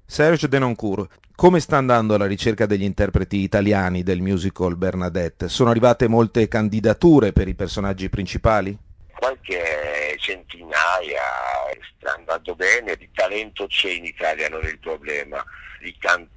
Serge Denoncourt, come sta andando la ricerca degli interpreti italiani del musical Bernadette? Sono arrivate molte candidature per i personaggi principali? Qualche centinaia, sta andando bene, di talento c'è in Italia, non è il problema, di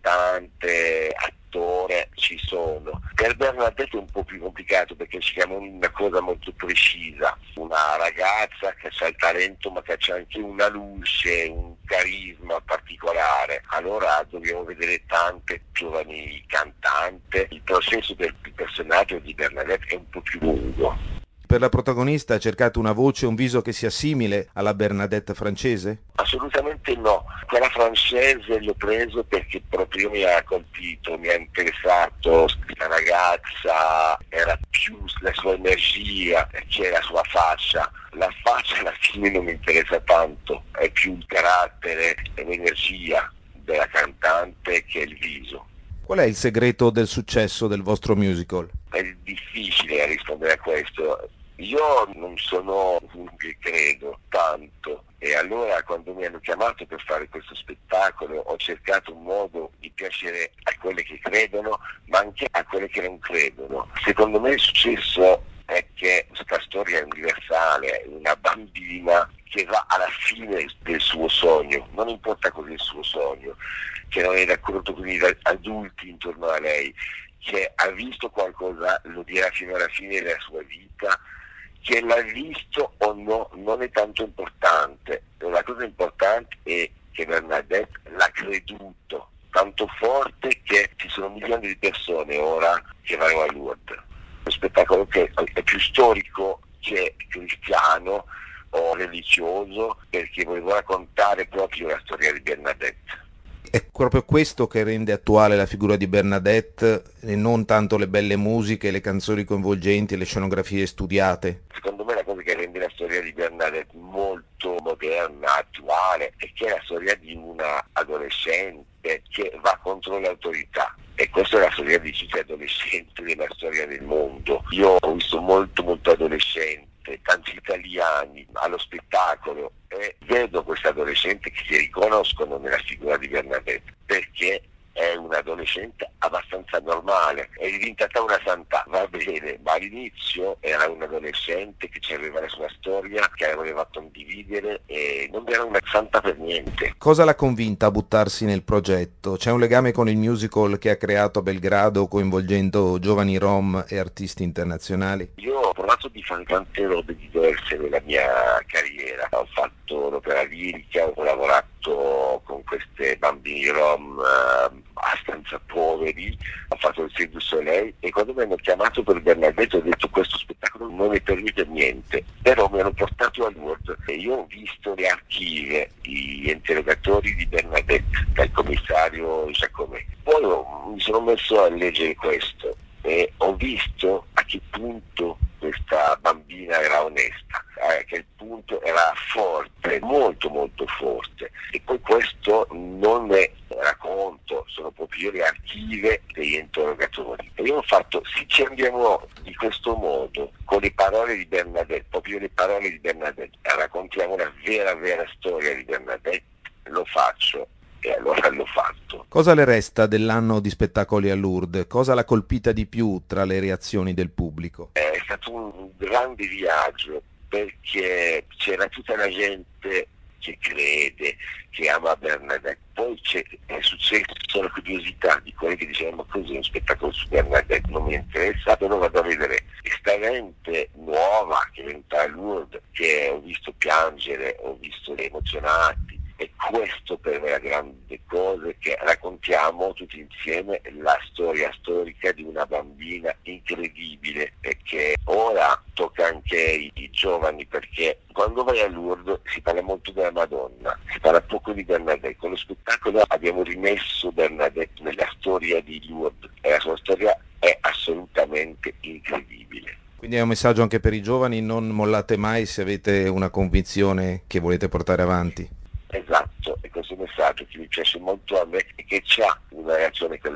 cantante, attore ci sono. Per Bernadette è un po' più complicato perché cerchiamo una cosa molto precisa, una ragazza che ha il talento ma che ha anche una luce, un carisma particolare. Allora dobbiamo vedere tante giovani cantanti, il processo del personaggio di Bernadette è un po' più lungo. Per la protagonista ha cercato una voce, un viso che sia simile alla Bernadette francese? Assolutamente no, quella francese l'ho preso perché proprio mi ha colpito, mi ha interessato, la ragazza era più la sua energia che la sua faccia. La faccia alla fine non mi interessa tanto, è più il carattere e l'energia della cantante che il viso. Qual è il segreto del successo del vostro musical? È difficile rispondere a questo. Io non sono uno che credo tanto e allora quando mi hanno chiamato per fare questo spettacolo ho cercato un modo di piacere a quelle che credono ma anche a quelle che non credono. Secondo me il successo è che questa storia è universale, una bambina che va alla fine del suo sogno, non importa cos'è il suo sogno, che non è d'accordo con gli adulti intorno a lei, che ha visto qualcosa, lo dirà fino alla fine della sua vita, che l'ha visto o no non è tanto importante. La cosa importante è che Bernadette l'ha creduto tanto forte che ci sono milioni di persone ora che vanno a Lourdes. Lo spettacolo che è più storico che cristiano o religioso perché volevo raccontare proprio la storia di Bernadette. È proprio questo che rende attuale la figura di Bernadette e non tanto le belle musiche, le canzoni coinvolgenti e le scenografie studiate. Secondo me la cosa che rende la storia di Bernadette molto moderna, attuale, è che è la storia di una adolescente che va contro l'autorità. E questa è la storia di tutti gli adolescenti della storia del mondo. Io ho visto molto adolescente, tanti italiani allo spettacolo e vedo questi adolescenti che si riconoscono nella figura di Bernadette perché è un adolescente abbastanza normale, è diventata una santà, va bene, ma all'inizio era un adolescente che aveva la sua storia, che la voleva condividere e non era una santa per niente. Cosa l'ha convinta a buttarsi nel progetto? C'è un legame con il musical che ha creato a Belgrado coinvolgendo giovani rom e artisti internazionali? Io ho provato di fare tante robe diverse nella mia carriera, ho fatto l'opera lirica, ho lavorato con queste bambini rom abbastanza poveri, ho fatto il Cirque du Soleil e quando mi hanno chiamato per Bernadette ho detto questo spettacolo non mi permette niente, però mi hanno portato a Lourdes e io ho visto le archive, gli interrogatori di Bernadette dal commissario Giacomè. Poi mi sono messo a leggere questo e ho visto a che punto questa bambina era onesta, a che punto era forte, molto forte. E poi questo non è racconto, sono proprio le archive degli interrogatori. E io ho fatto, se ci andiamo di questo modo, con le parole di Bernadette, proprio le parole di Bernadette, e raccontiamo la vera storia di Bernadette, lo faccio. E allora l'ho fatto. Cosa le resta dell'anno di spettacoli a Lourdes? Cosa l'ha colpita di più tra le reazioni del pubblico? È stato un grande viaggio perché c'era tutta la gente che crede, che ama Bernadette. Poi è successo la curiosità di quelli che dicevano ma cos'è un spettacolo su Bernadette? Non mi interessa, però vado a vedere. E sta gente nuova che è venuta a Lourdes, che ho visto piangere, ho visto emozionati. E questo per me è la grande cosa, che raccontiamo tutti insieme la storia storica di una bambina incredibile e che ora tocca anche i giovani perché quando vai a Lourdes si parla molto della Madonna, si parla poco di Bernadette. Con lo spettacolo abbiamo rimesso Bernadette nella storia di Lourdes e la sua storia è assolutamente incredibile. Quindi è un messaggio anche per i giovani, non mollate mai se avete una convinzione che volete portare avanti. Esatto, e questo messaggio che mi piace molto a me e che c'ha una reazione con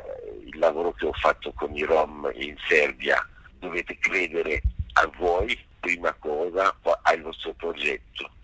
il lavoro che ho fatto con i Rom in Serbia. Dovete credere a voi, prima cosa, al vostro progetto.